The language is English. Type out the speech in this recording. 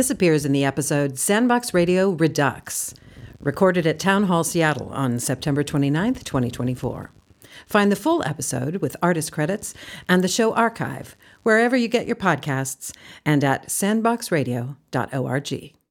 This appears in the episode Sandbox Radio Redux, recorded at Town Hall Seattle on September 29th, 2024. Find the full episode with artist credits and the show archive wherever you get your podcasts and at sandboxradio.org.